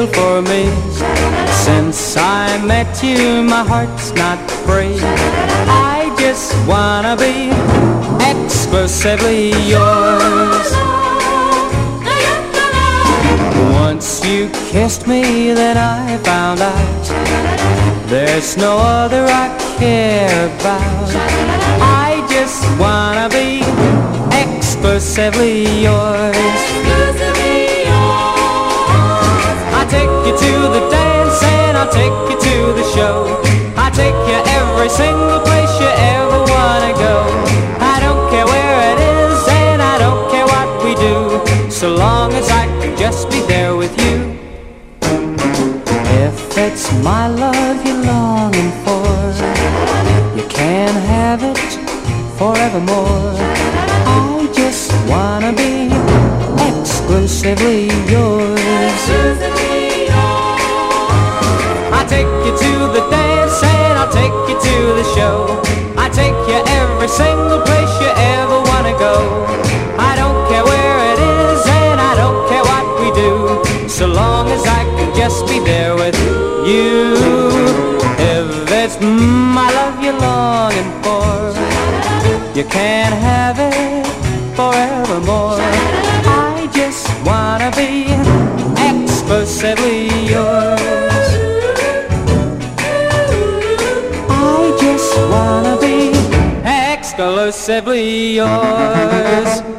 feel for me. Since I met you, my heart's not free. I just wanna be exclusively yours. Once you kissed me, then I found out there's no other I care about. I just wanna be exclusively yours. I'll take you to the dance and I'll take you to the show. I'll take you every single place you ever wanna go. I don't care where it is and I don't care what we do, so long as I can just be there with you. If it's my love you're longing for, you can have it forevermore. I just wanna be exclusively yours. I'll take you to the dance and I'll take you to the show. I'll take you every single place you ever wanna go. I don't care where it is and I don't care what we do, so long as I can just be there with you. If it's my love you're longing for, you can't have it forevermore. I just wanna be exclusively yours. I just wanna be exclusively yours.